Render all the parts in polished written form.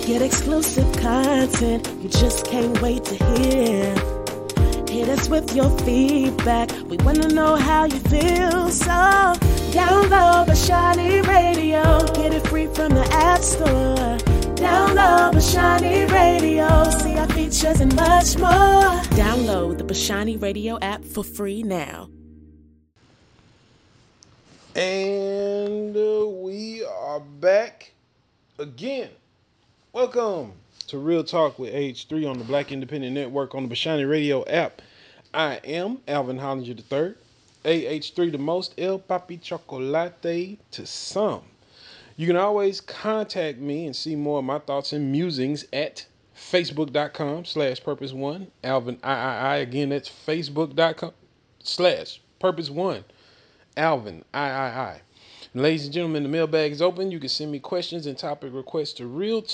Get exclusive content you just can't wait to hear. Hit us with your feedback. We want to know how you feel. So download Bashani Radio. Get it free from the App Store. Download Bashani Radio. See our features and much more. Download the Bashani Radio app for free now. And we are back again. Welcome to Real Talk with H3 on the Black Independent Network on the Bashani Radio app. I am Alvin Hollinger III, AH3 the most, El Papi Chocolate to some. You can always contact me and see more of my thoughts and musings at facebook.com/purpose1, Alvin III. Again, that's facebook.com/purpose1, Alvin III. Ladies and gentlemen, the mailbag is open. You can send me questions and topic requests to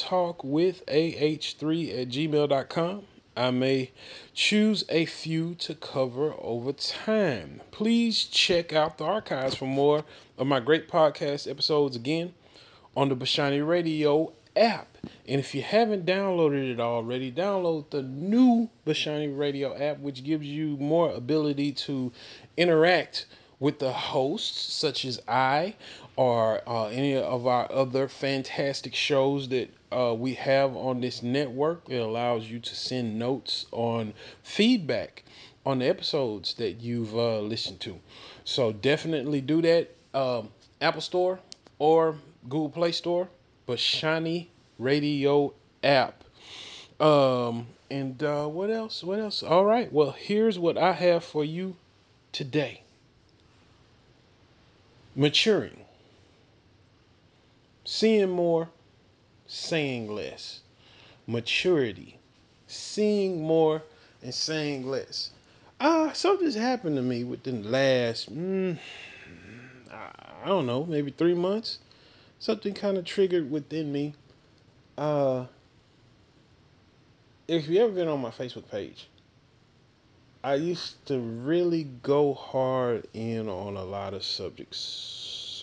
realtalkwithah3@gmail.com. I may choose a few to cover over time. Please check out the archives for more of my great podcast episodes again on the Bashani Radio app. And if you haven't downloaded it already, download the new Bashani Radio app, which gives you more ability to interact with the hosts, such as I or any of our other fantastic shows that we have on this network. It allows you to send notes on feedback on the episodes that you've listened to. So definitely do that. Apple Store or Google Play Store, Bashani Radio app. And what else? What else? All right. Well, here's what I have for you today. Maturing. Seeing more, saying less. Maturity. Seeing more and saying less. Something's happened to me within the last, I don't know, maybe 3 months. Something kind of triggered within me. If you ever been on my Facebook page, I used to really go hard in on a lot of subjects.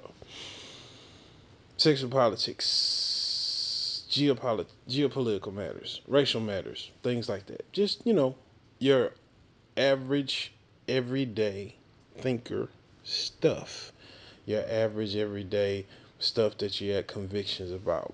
Sexual politics, geopolitical matters, racial matters, things like that. Just, your average, everyday thinker stuff. Your average, everyday stuff that you had convictions about.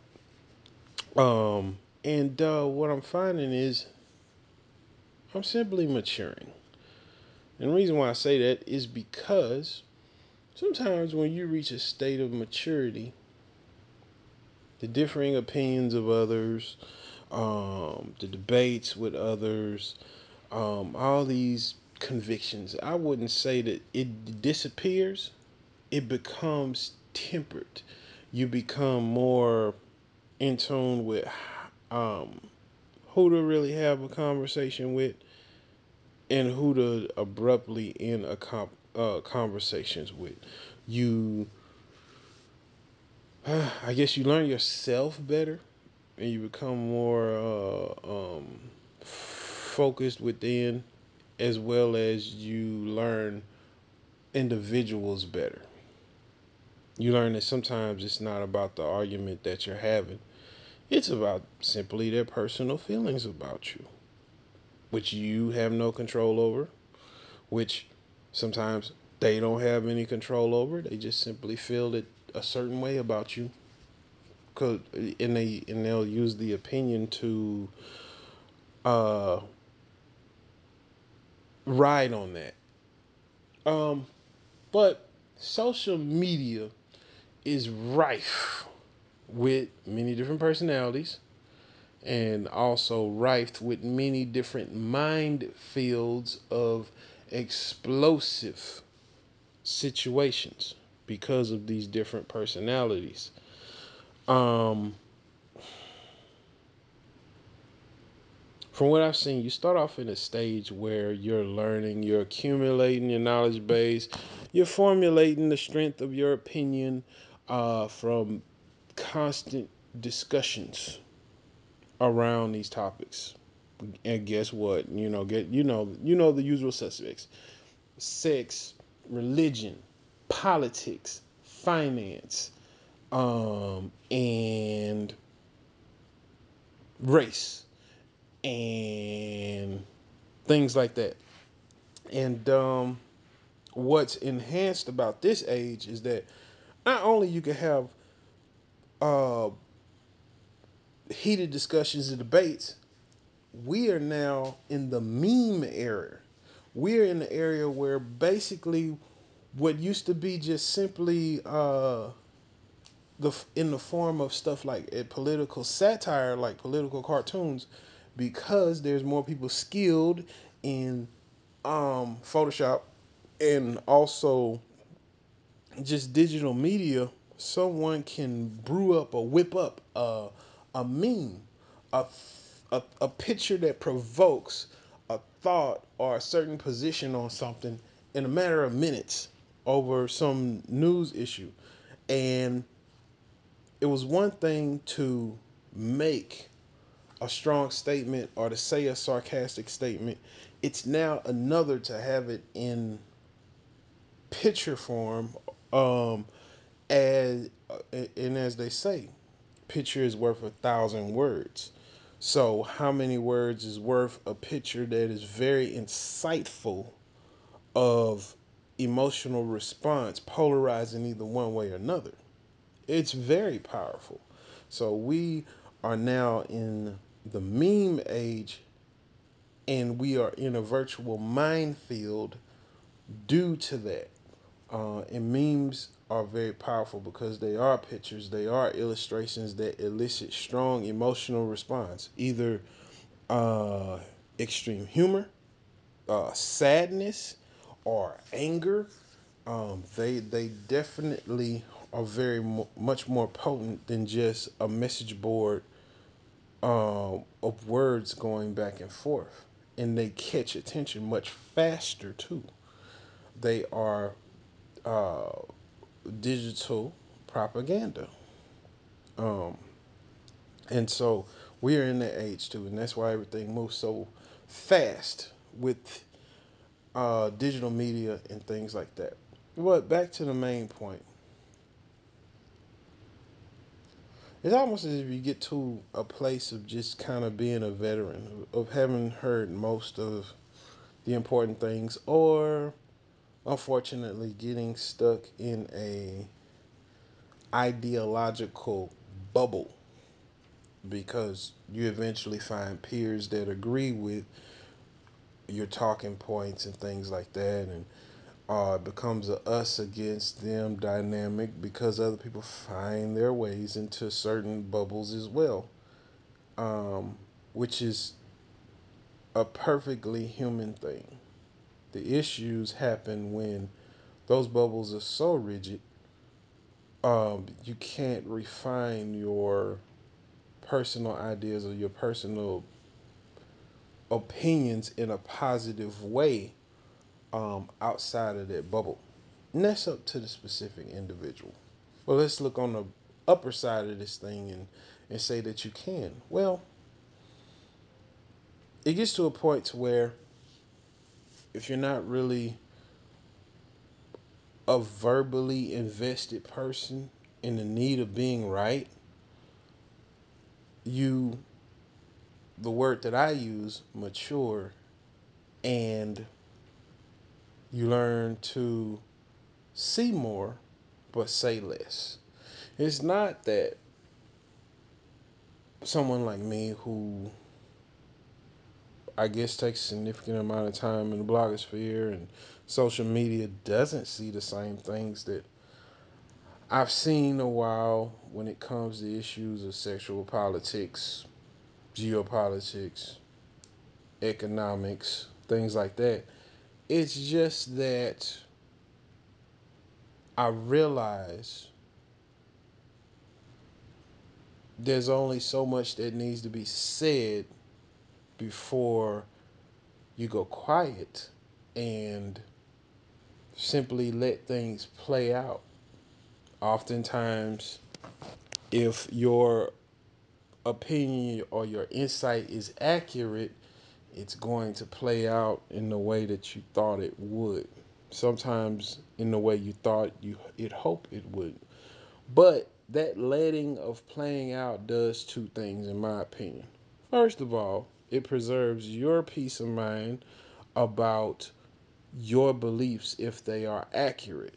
And what I'm finding is I'm simply maturing. And the reason why I say that is because sometimes when you reach a state of maturity, the differing opinions of others, the debates with others, all these convictions, I wouldn't say that it disappears. It becomes tempered. You become more in tune with who to really have a conversation with and who to abruptly end conversations with. You, I guess you learn yourself better and you become more focused within, as well as you learn individuals better. You learn that sometimes it's not about the argument that you're having. It's about simply their personal feelings about you, which you have no control over, which sometimes they don't have any control over. They just simply feel that a certain way about you, and they'll use the opinion to ride on that. But social media is rife with many different personalities and also rife with many different minefields of explosive situations because of these different personalities. From what I've seen, you start off in a stage where you're learning, you're accumulating your knowledge base, you're formulating the strength of your opinion from constant discussions around these topics. And guess what? The usual suspects: sex, religion, politics, finance, and race and things like that. And what's enhanced about this age is that not only you can have uh, heated discussions and debates, we are now in the meme era. We're in the area where basically what used to be just simply in the form of stuff like a political satire, like political cartoons, because there's more people skilled in Photoshop and also just digital media. Someone can brew up or whip up a meme, a, a picture that provokes a thought or a certain position on something in a matter of minutes over some news issue. And it was one thing to make a strong statement or to say a sarcastic statement. It's now another to have it in picture form, um, as and as they say, picture is worth 1,000 words. So how many words is worth a picture that is very insightful of emotional response, polarizing either one way or another? It's very powerful. So we are now in the meme age, and we are in a virtual minefield due to that. And memes are very powerful because they are pictures, they are illustrations that elicit strong emotional response, either uh, extreme humor, sadness, or anger. They definitely are very much more potent than just a message board of words going back and forth, and they catch attention much faster too. They are uh, digital propaganda, um, and so we are in that age too, and that's why everything moves so fast with digital media and things like that. But back to the main point. It's almost as if you get to a place of just kind of being a veteran, of having heard most of the important things, or unfortunately getting stuck in a ideological bubble because you eventually find peers that agree with your talking points and things like that, and it becomes a us against them dynamic because other people find their ways into certain bubbles as well, which is a perfectly human thing. The issues happen when those bubbles are so rigid, you can't refine your personal ideas or your personal opinions in a positive way outside of that bubble. And that's up to the specific individual. Well, let's look on the upper side of this thing and say that you can. Well, it gets to a point to where if you're not really a verbally invested person in the need of being right, you, the word that I use, mature, and you learn to see more but say less. It's not that someone like me who I guess takes a significant amount of time in the blogosphere and social media doesn't see the same things that I've seen a while when it comes to issues of sexual politics, geopolitics, economics, things like that. It's just that I realize there's only so much that needs to be said before you go quiet and simply let things play out. Oftentimes, if your opinion or your insight is accurate, it's going to play out in the way that you thought it would. Sometimes in the way you thought you'd hope it would. But that letting of playing out does two things, in my opinion. First of all, it preserves your peace of mind about your beliefs if they are accurate.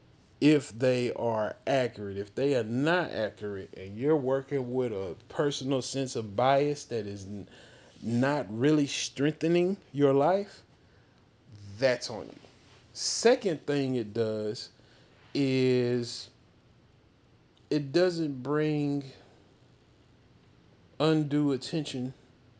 If they are not accurate, and you're working with a personal sense of bias that is not really strengthening your life, that's on you. Second thing it does is it doesn't bring undue attention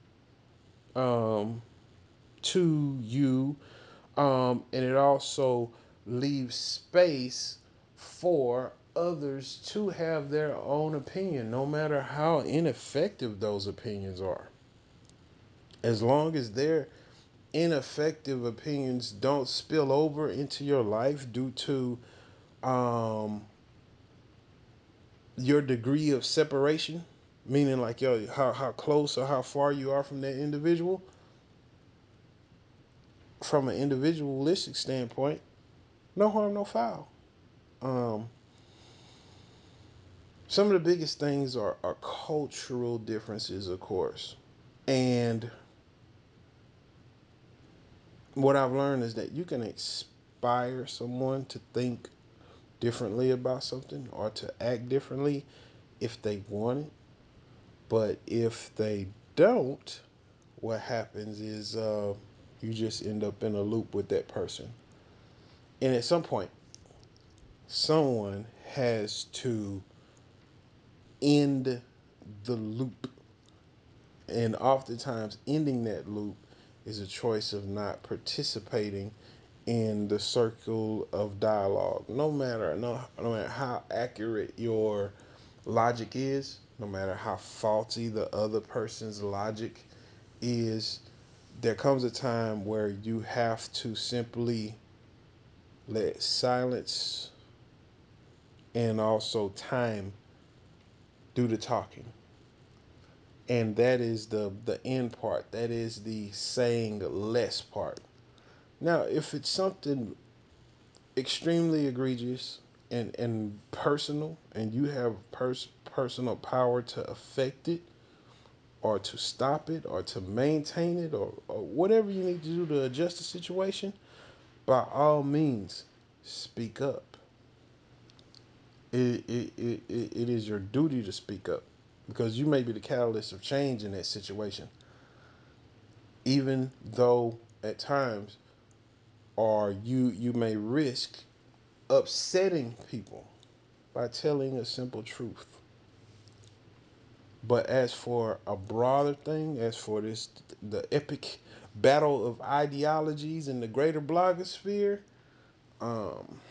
um, to you, and it also leaves space for others to have their own opinion, no matter how ineffective those opinions are. As long as their ineffective opinions don't spill over into your life due to um, your degree of separation, meaning like how close or how far you are from that individual, from an individualistic standpoint, no harm, no foul. Um, some of the biggest things are cultural differences, of course. And what I've learned is that you can inspire someone to think differently about something or to act differently if they want it. But if they don't, what happens is you just end up in a loop with that person. And at some point, someone has to end the loop. And oftentimes, ending that loop is a choice of not participating in the circle of dialogue. No matter how accurate your logic is, no matter how faulty the other person's logic is, there comes a time where you have to simply let silence and also time do the talking. And that is the end part. That is the saying less part. Now, if it's something extremely egregious and personal, and you have personal power to affect it, or to stop it, or to maintain it, or whatever you need to do to adjust the situation, by all means, speak up. It is your duty to speak up because you may be the catalyst of change in that situation, even though at times, or you may risk upsetting people by telling a simple truth. But as for a broader thing, as for the epic battle of ideologies in the greater blogosphere, um,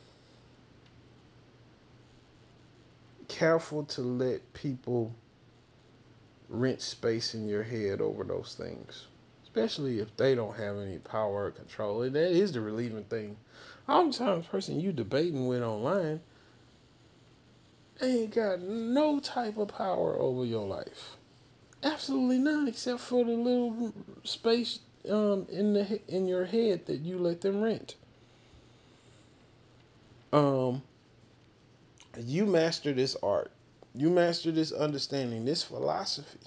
careful to let people rent space in your head over those things, especially if they don't have any power or control. And that is the relieving thing. Oftentimes, the person you debating with online ain't got no type of power over your life. Absolutely none, except for the little space in your head that you let them rent. Um, you master this art. You master this understanding, this philosophy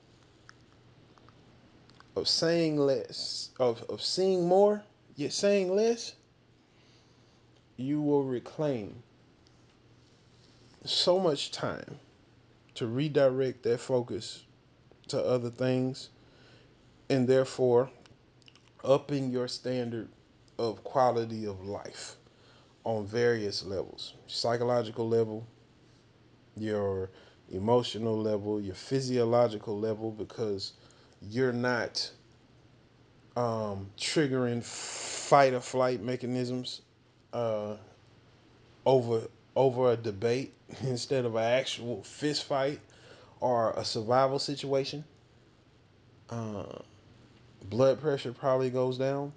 of saying less, of seeing more, yet saying less. You will reclaim so much time to redirect that focus to other things, and therefore upping your standard of quality of life on various levels: psychological level, your emotional level, your physiological level, because you're not triggering fight or flight mechanisms uh, over over a debate instead of an actual fist fight or a survival situation. Blood pressure probably goes down.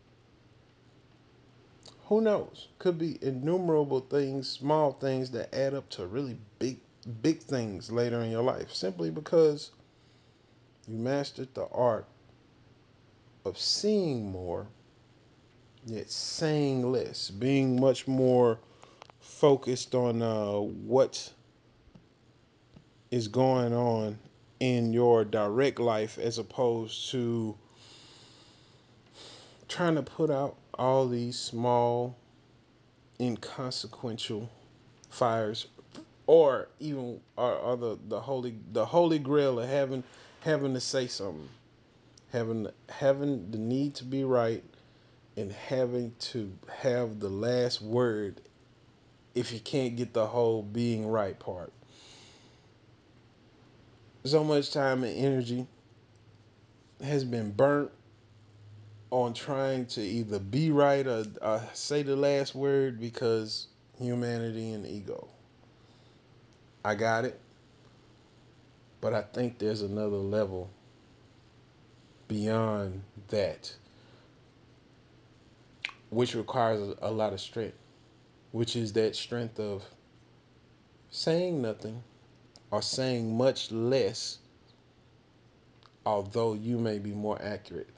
Who knows? Could be innumerable things, small things that add up to really big things later in your life, simply because you mastered the art of seeing more, yet saying less, being much more focused on what is going on in your direct life as opposed to trying to put out all these small, inconsequential fires, or even or the holy grail of having to say something, having the need to be right, and having to have the last word if you can't get the whole being right part. So much time and energy has been burnt on trying to either be right or say the last word because humanity and ego. I got it, but I think there's another level beyond that, which requires a lot of strength, which is that strength of saying nothing or saying much less, although you may be more accurate,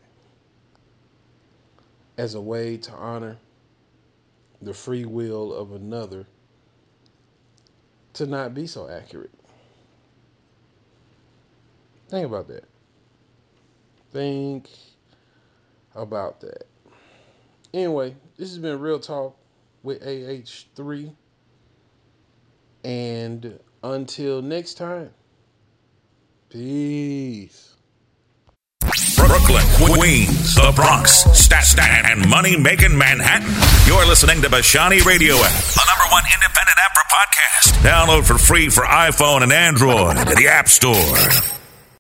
as a way to honor the free will of another to not be so accurate. Think about that. Think about that. Anyway, this has been Real Talk with AH3. And until next time, peace. Brooklyn, Queens, the Bronx, Staten, and money-making Manhattan. You're listening to Bashani Radio App, the #1 independent app for podcasts. Download for free for iPhone and Android at the App Store.